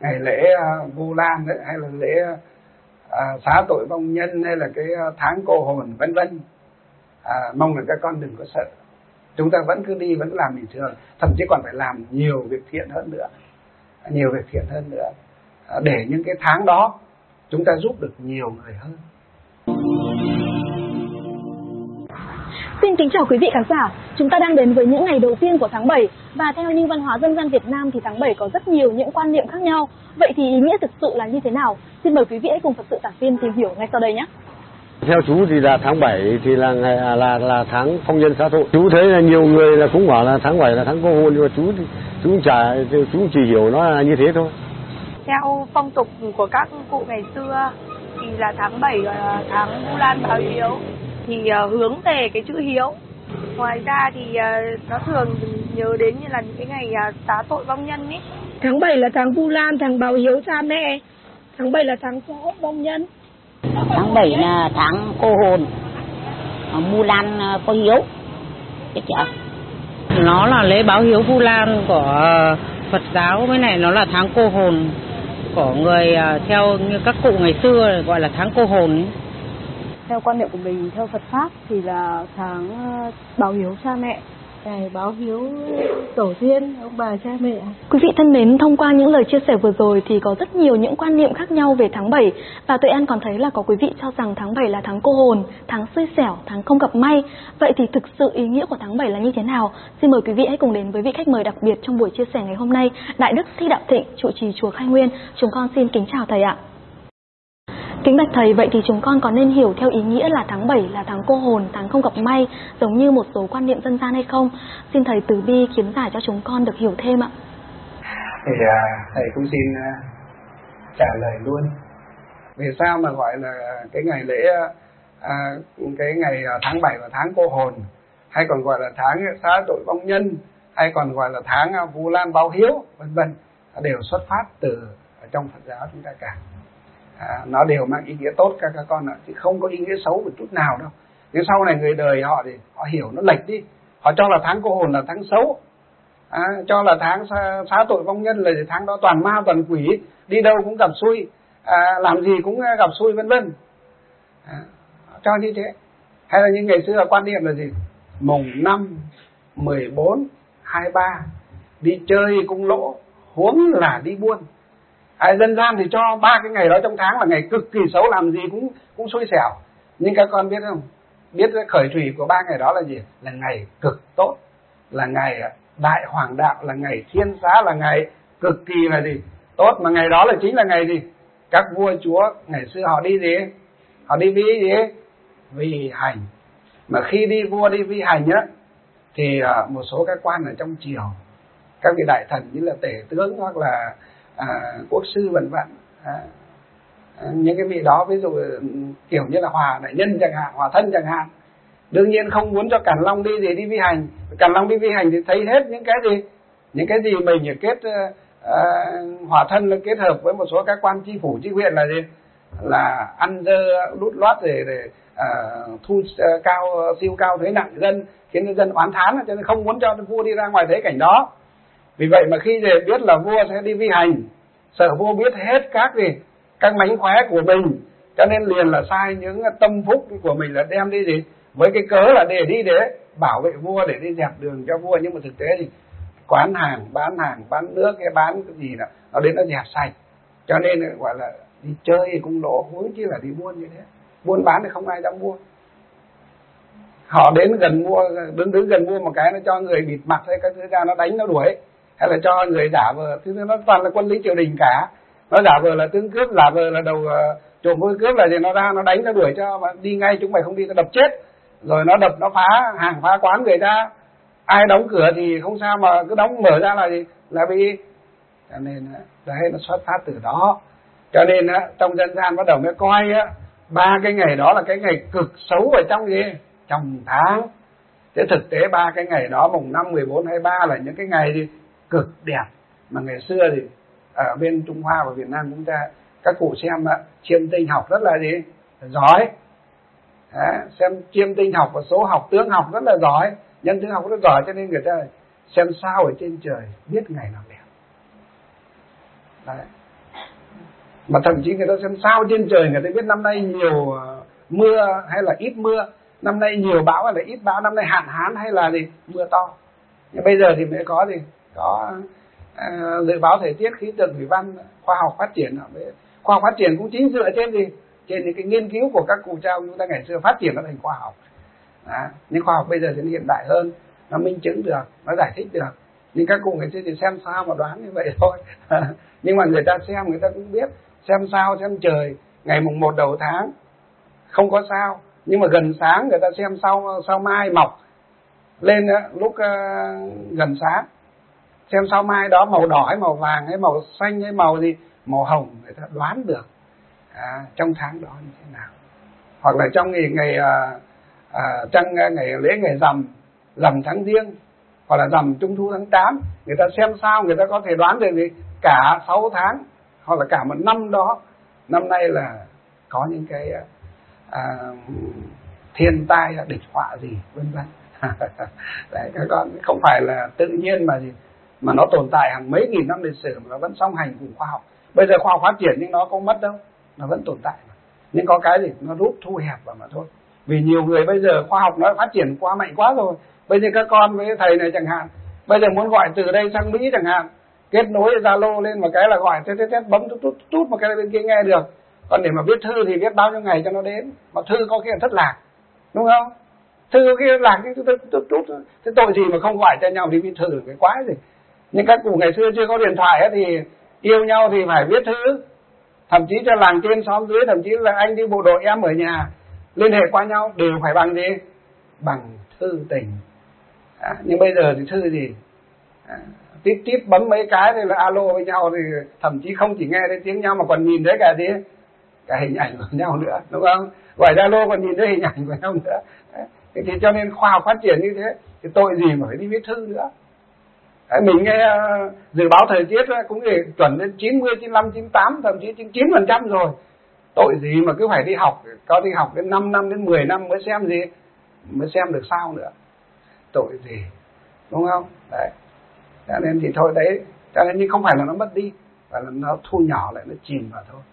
ngày lễ Vu Lan đấy, hay là lễ xá tội vong nhân, hay là cái tháng cô hồn vân vân. Mong là các con đừng có sợ, chúng ta vẫn cứ đi, vẫn làm bình thường, thậm chí còn phải làm nhiều việc thiện hơn nữa, để những cái tháng đó chúng ta giúp được nhiều người hơn. Xin kính chào quý vị khán giả, chúng ta đang đến với những ngày đầu tiên của tháng 7 và theo như văn hóa dân gian Việt Nam thì tháng 7 có rất nhiều những quan niệm khác nhau. Vậy thì ý nghĩa thực sự là như thế nào? Xin mời quý vị hãy cùng Phật sự Tản Viên tìm hiểu ngay sau đây nhé. Theo chú thì là tháng 7 thì là tháng phong nhân xá tội. Chú thấy là nhiều người là cũng bảo là tháng 7 là tháng cô hồn, nhưng mà chú chỉ hiểu nó là như thế thôi. Theo phong tục của các cụ ngày xưa thì là tháng 7 là tháng Vu Lan báo hiếu, thì hướng về cái chữ hiếu. Ngoài ra thì nó thường nhớ đến như là những cái ngày xá tội vong nhân ấy. Tháng 7 là tháng Vu Lan, tháng báo hiếu cha mẹ. Tháng 7 là tháng xá tội vong nhân. Tháng 7 là tháng cô hồn, Vu Lan có hiếu. Nó là lễ báo hiếu Vu Lan của Phật giáo, với này nó là tháng cô hồn của người theo như các cụ ngày xưa gọi là tháng cô hồn ấy. Theo quan niệm của mình, theo Phật Pháp thì là tháng báo hiếu cha mẹ, ngày báo hiếu tổ tiên, ông bà cha mẹ. Quý vị thân mến, thông qua những lời chia sẻ vừa rồi thì có rất nhiều những quan niệm khác nhau về tháng 7. Và Tuệ An còn thấy là có quý vị cho rằng tháng 7 là tháng cô hồn, tháng xui xẻo, tháng không gặp may. Vậy thì thực sự ý nghĩa của tháng 7 là như thế nào? Xin mời quý vị hãy cùng đến với vị khách mời đặc biệt trong buổi chia sẻ ngày hôm nay, Đại Đức Thích Đạo Thịnh, trụ trì chùa Khai Nguyên. Chúng con xin kính chào thầy ạ. Kính bạch thầy, vậy thì chúng con có nên hiểu theo ý nghĩa là tháng 7 là tháng cô hồn, tháng không gặp may, giống như một số quan niệm dân gian hay không? Xin thầy từ bi kiến giải cho chúng con được hiểu thêm ạ. Thì thầy cũng xin trả lời luôn. Vì sao mà gọi là cái ngày lễ, cái ngày tháng 7 là tháng cô hồn, hay còn gọi là tháng xá tội vong nhân, hay còn gọi là tháng Vu Lan báo hiếu, vân vân, đều xuất phát từ trong Phật giáo chúng ta cả. Nó đều mang ý nghĩa tốt các con ạ, chứ không có ý nghĩa xấu một chút nào đâu. Nhưng sau này người đời họ thì họ hiểu nó lệch đi, họ cho là tháng cô hồn là tháng xấu, cho là tháng xá tội vong nhân là tháng đó toàn ma toàn quỷ, đi đâu cũng gặp xui, làm gì cũng gặp xui vân vân, cho như thế. Hay là như ngày xưa là quan niệm là gì, mùng 5, 14, 23 đi chơi cũng lỗ, huống là đi buôn. Dân gian thì cho 3 cái ngày đó trong tháng là ngày cực kỳ xấu, làm gì cũng xui xẻo. Nhưng các con biết không, biết khởi thủy của 3 ngày đó là gì? Là ngày cực tốt, là ngày đại hoàng đạo, là ngày thiên xá, là ngày cực kỳ là gì? Tốt. Mà ngày đó là chính là ngày gì? Các vua chúa ngày xưa họ đi gì? Họ đi vi gì? Vi hành. Mà khi đi vua đi vi hành á, thì một số các quan ở trong triều, các vị đại thần như là tể tướng hoặc là quốc sư vân vân, những cái vị đó ví dụ kiểu như là hòa đại nhân chẳng hạn, hòa thân chẳng hạn, đương nhiên không muốn cho Càn Long đi vi hành. Càn Long đi vi hành thì thấy hết những cái gì mình kết hòa thân là kết hợp với một số các quan chi phủ chi huyện là gì, là ăn dơ lút loát để thu siêu cao thuế nặng dân, khiến dân oán thán, cho nên không muốn cho vua đi ra ngoài thế cảnh đó. Vì vậy mà khi biết là vua sẽ đi vi hành, sợ vua biết hết các mánh khóe của mình, cho nên liền là sai những tâm phúc của mình là đem đi gì, với cái cớ là để đi để bảo vệ vua, để đi dẹp đường cho vua. Nhưng mà thực tế thì quán hàng, bán nước, cái bán cái gì đó, nó đến nó dẹp sạch. Cho nên gọi là đi chơi cũng lỗ, huống chi là đi buôn như thế. Buôn bán thì không ai dám mua. Họ đến gần mua, đứng gần mua một cái nó cho người bịt mặt hay các thứ ra, nó đánh nó đuổi, hay là cho người giả vờ, thứ nó toàn là quân lính triều đình cả, nó giả vờ là tướng cướp, giả vờ là đầu trộm vui cướp, là gì nó ra nó đánh nó đuổi cho mà đi ngay, chúng mày không đi nó đập chết, rồi nó đập nó phá hàng phá quán người ta, ai đóng cửa thì không sao mà cứ đóng mở ra là gì, là bị. Cho nên đấy, nó xuất phát từ đó. Cho nên trong dân gian bắt đầu mới coi 3 cái ngày đó là cái ngày cực xấu ở trong gì, trong tháng. Thế thực tế 3 cái ngày đó mùng 5, 14, 23 là những cái ngày gì cực đẹp. Mà ngày xưa thì ở bên Trung Hoa và Việt Nam chúng ta, các cụ xem chiêm tinh học rất là gì, giỏi. Xem chiêm tinh học và số học, tướng học rất là giỏi, nhân tướng học rất giỏi, cho nên người ta xem sao ở trên trời biết ngày nào đẹp. Đấy. Mà thậm chí người ta xem sao trên trời, người ta biết năm nay nhiều mưa hay là ít mưa, năm nay nhiều bão hay là ít bão, năm nay hạn hán hay là gì mưa to. Nhưng bây giờ thì mới có gì, có dự báo thời tiết, khí tượng thủy văn, khoa học phát triển. Khoa học phát triển cũng chính dựa trên gì, trên những cái nghiên cứu của các cụ cha ông chúng ta ngày xưa phát triển nó thành khoa học. Nhưng khoa học bây giờ thì hiện đại hơn, nó minh chứng được, nó giải thích được. Nhưng các cụ ngày xưa thì xem sao mà đoán như vậy thôi. Nhưng mà người ta xem, người ta cũng biết xem sao, xem trời. Ngày mùng 1 đầu tháng không có sao, nhưng mà gần sáng người ta xem sao mai mọc lên lúc gần sáng, xem sao mai đó màu đỏ hay màu vàng hay màu xanh hay màu gì, màu hồng, người ta đoán được trong tháng đó như thế nào. Hoặc là trong ngày ngày lễ ngày rằm tháng Giêng, hoặc là rằm Trung thu tháng 8, người ta xem sao người ta có thể đoán được gì cả 6 tháng hoặc là cả một năm đó, năm nay là có những cái thiên tai địch họa gì vân vân. Đấy, các con không phải là tự nhiên mà gì, mà nó tồn tại hàng mấy nghìn năm lịch sử mà nó vẫn song hành cùng khoa học. Bây giờ khoa học phát triển nhưng nó không mất đâu, nó vẫn tồn tại mà. Nhưng có cái gì nó rút thu hẹp vào mà thôi. Vì nhiều người bây giờ khoa học nó phát triển quá mạnh quá rồi. Bây giờ các con với thầy này chẳng hạn, bây giờ muốn gọi từ đây sang Mỹ chẳng hạn, kết nối Zalo lên một cái là gọi tét bấm tút một cái bên kia nghe được. Còn để mà viết thư thì viết bao nhiêu ngày cho nó đến, mà thư có khi là thất lạc, đúng không? Thư có khi lạc cái tút, thế tội gì mà không gọi cho nhau đi viết thư, cái quái gì. Nhưng các cụ ngày xưa chưa có điện thoại ấy, thì yêu nhau thì phải viết thư, thậm chí cho làng trên xóm dưới, thậm chí là anh đi bộ đội em ở nhà liên hệ qua nhau đều phải bằng gì, bằng thư tình. Nhưng bây giờ thì thư gì, tít bấm mấy cái thì là alo với nhau, thì thậm chí không chỉ nghe thấy tiếng nhau mà còn nhìn thấy cả gì, cả hình ảnh của nhau nữa, đúng không? Gọi Zalo còn nhìn thấy hình ảnh của nhau nữa. Thì cho nên khoa học phát triển như thế thì tội gì mà phải đi viết thư nữa. Mình nghe dự báo thời tiết cũng để chuẩn đến 90, 95, 98, thậm chí 99% rồi. Tội gì mà cứ phải đi học, có đi học đến 5 năm đến 10 năm mới xem gì, mới xem được sao nữa. Tội gì, đúng không? Đấy. Cho nên thì thôi đấy, cho nên nhưng không phải là nó mất đi, mà là nó thu nhỏ lại, nó chìm vào thôi.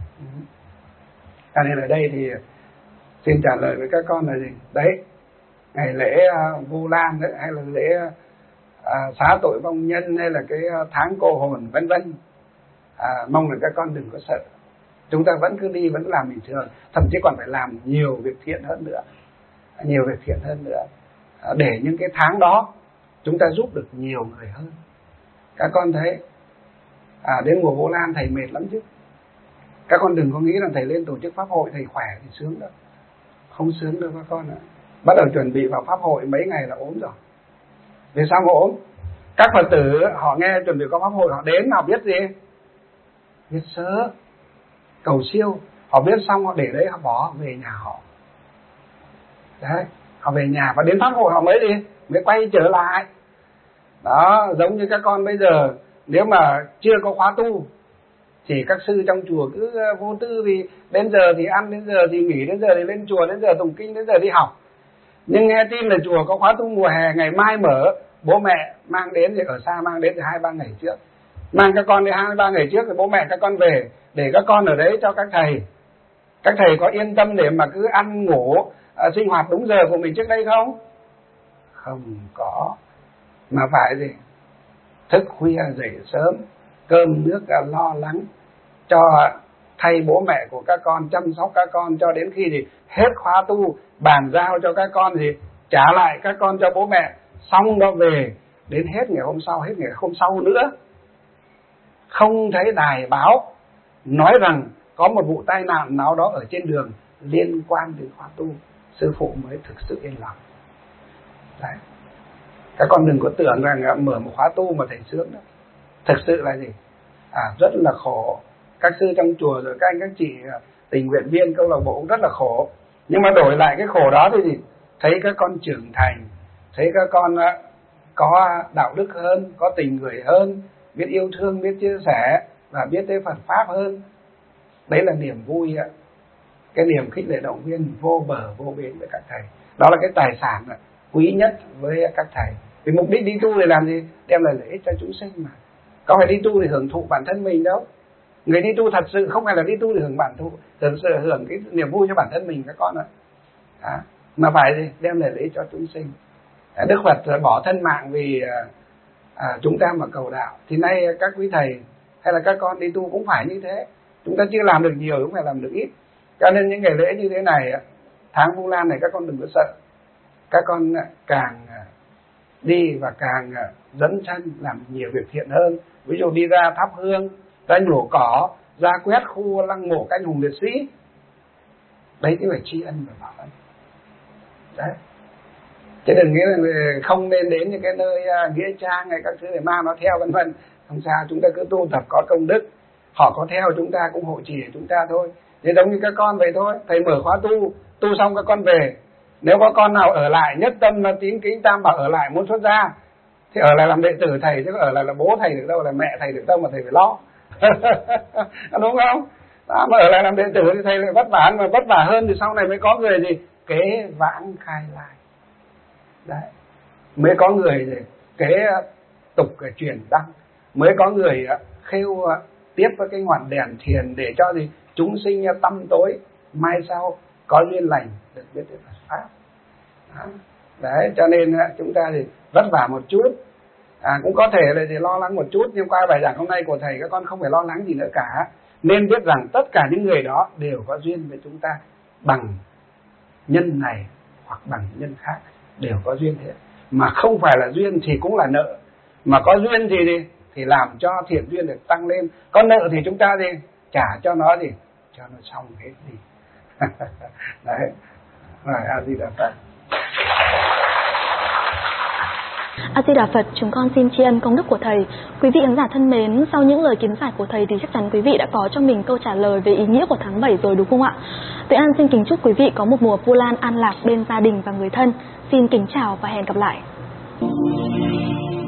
Cho nên ở đây thì xin trả lời với các con là gì? Đấy, ngày lễ Vu Lan đấy, hay là lễ xá tội vong nhân, hay là cái tháng cô hồn vân vân, mong là các con đừng có sợ. Chúng ta vẫn cứ đi, vẫn làm bình thường, thậm chí còn phải làm nhiều việc thiện hơn nữa, nhiều việc thiện hơn nữa, để những cái tháng đó chúng ta giúp được nhiều người hơn. Các con thấy đến mùa Vu Lan thầy mệt lắm chứ. Các con đừng có nghĩ là thầy lên tổ chức pháp hội thầy khỏe thì sướng đâu, không sướng đâu các con ạ. Bắt đầu chuẩn bị vào pháp hội mấy ngày là ốm rồi. Vì sao mà ốm? Các Phật tử họ nghe chuẩn bị có pháp hội, họ đến họ biết gì, biết sớ cầu siêu, họ biết xong họ để đấy, họ bỏ về nhà họ. Đấy, họ về nhà và đến pháp hội họ mới đi, mới quay trở lại. Đó, giống như các con bây giờ nếu mà chưa có khóa tu thì các sư trong chùa cứ vô tư, vì đến giờ thì ăn, đến giờ thì nghỉ, đến giờ thì lên chùa, đến giờ tụng kinh, đến giờ đi học. Nhưng nghe tin là chùa có khóa tu mùa hè ngày mai mở, bố mẹ mang đến, thì ở xa mang đến từ 2-3 ngày trước, mang các con đi 2-3 ngày trước, rồi bố mẹ các con về để các con ở đấy cho các thầy. Các thầy có yên tâm để mà cứ ăn ngủ sinh hoạt đúng giờ của mình trước đây không? Không có, mà phải gì, thức khuya dậy sớm, cơm nước lo lắng cho thay bố mẹ của các con, chăm sóc các con cho đến khi gì hết khóa tu, bàn giao cho các con gì, trả lại các con cho bố mẹ, xong đó về, đến hết ngày hôm sau, hết ngày hôm sau nữa. Không thấy đài báo nói rằng có một vụ tai nạn nào đó ở trên đường liên quan đến khóa tu, sư phụ mới thực sự yên lòng. Đấy. Các con đừng có tưởng rằng mở một khóa tu mà thầy sướng đó. Thực sự là gì? Rất là khổ. Các sư trong chùa rồi các anh các chị tình nguyện viên câu lạc bộ cũng rất là khổ. Nhưng mà đổi lại cái khổ đó thì gì? Thấy các con trưởng thành, thấy các con có đạo đức hơn, có tình người hơn, biết yêu thương, biết chia sẻ và biết tới Phật Pháp hơn. Đấy là niềm vui, cái niềm khích lệ động viên vô bờ vô bến với các thầy. Đó là cái tài sản quý nhất với các thầy. Vì mục đích đi tu để làm gì? Đem lại lợi ích cho chúng sinh mà. Có phải đi tu để hưởng thụ bản thân mình đâu. Người đi tu thật sự không phải là đi tu để hưởng bản thụ, thật sự hưởng cái niềm vui cho bản thân mình các con ạ. Mà phải đem lại lợi ích cho chúng sinh. Đức Phật bỏ thân mạng vì chúng ta mà cầu đạo. Thì nay các quý thầy hay là các con đi tu cũng phải như thế. Chúng ta chưa làm được nhiều, cũng phải làm được ít. Cho nên những ngày lễ như thế này, tháng Vu Lan này các con đừng có sợ. Các con càng đi và càng dấn thân làm nhiều việc thiện hơn. Ví dụ đi ra thắp hương, ra nhổ cỏ, ra quét khu lăng mộ các anh hùng liệt sĩ. Đấy cái phải tri ân và báo ân. Đấy. Chứ đừng nghĩ là không nên đến những cái nơi nghĩa trang hay các thứ để ma nó theo vân vân. Không sao, chúng ta cứ tu tập có công đức. Họ có theo chúng ta cũng hộ trì chúng ta thôi. Thế giống như các con vậy thôi. Thầy mở khóa tu xong các con về. Nếu có con nào ở lại nhất tâm là tín kính tam bảo ở lại muốn xuất gia, thì ở lại làm đệ tử thầy, chứ ở lại là bố thầy được đâu, là mẹ thầy được đâu mà thầy phải lo. Đúng không? Đó, mà ở lại làm đệ tử thì thầy lại vất vả, mà vất vả hơn thì sau này mới có người gì kế vãng khai lai. Đấy. Mới có người gì kế tục cái truyền đăng, mới có người khêu tiếp với cái ngọn đèn thiền để cho gì chúng sinh tâm tối mai sau có duyên lành được biết đến Phật pháp. Đó. Đấy, cho nên chúng ta thì vất vả một chút, cũng có thể là thì lo lắng một chút, nhưng qua bài giảng hôm nay của thầy các con không phải lo lắng gì nữa cả. Nên biết rằng tất cả những người đó đều có duyên với chúng ta bằng nhân này hoặc bằng nhân khác, đều có duyên thế. Mà không phải là duyên thì cũng là nợ, mà có duyên thì làm cho thiện duyên được tăng lên, có nợ thì chúng ta trả cho nó cho nó xong hết đi. Đấy. Rồi, A Di Đà Phật. A Di Đà Phật, chúng con xin tri ân công đức của thầy. Quý vị khán giả thân mến, sau những lời kiến giải của thầy thì chắc chắn quý vị đã có cho mình câu trả lời về ý nghĩa của tháng 7 rồi đúng không ạ? Tuệ An xin kính chúc quý vị có một mùa Vu Lan an lạc bên gia đình và người thân. Xin kính chào và hẹn gặp lại.